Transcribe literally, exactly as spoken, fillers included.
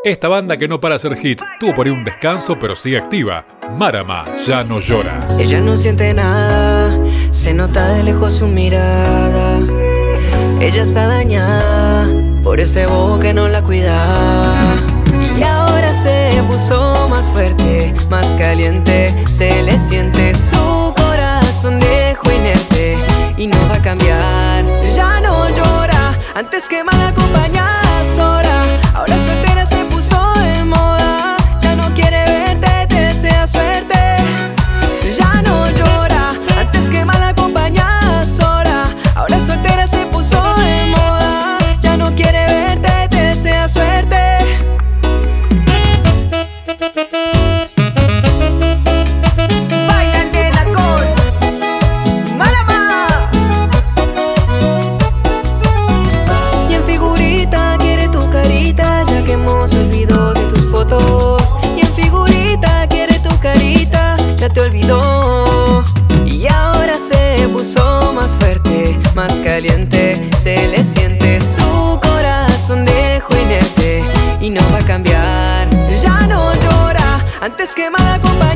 Esta banda que no para hacer hits tuvo por ahí un descanso, pero sigue activa. Marama ya no llora. Ella no siente nada, se nota de lejos su mirada. Ella está dañada por ese bobo que no la cuidaba. Y ahora se puso más fuerte, más caliente. Se le siente su corazón viejo inerte y no va a cambiar. Ya no llora, antes que mal acompañada sola. Ahora soltera se puso de moda. Ya no quiere verte, te desea suerte. Ya no llora, antes que mal acompañada sola. Ahora soltera se puso de moda. Ya no quiere verte, te desea suerte. Te olvidó y ahora se puso más fuerte, más caliente. Se le siente su corazón viejo inerte y no va a cambiar. Ya no llora, antes que mal acompañada.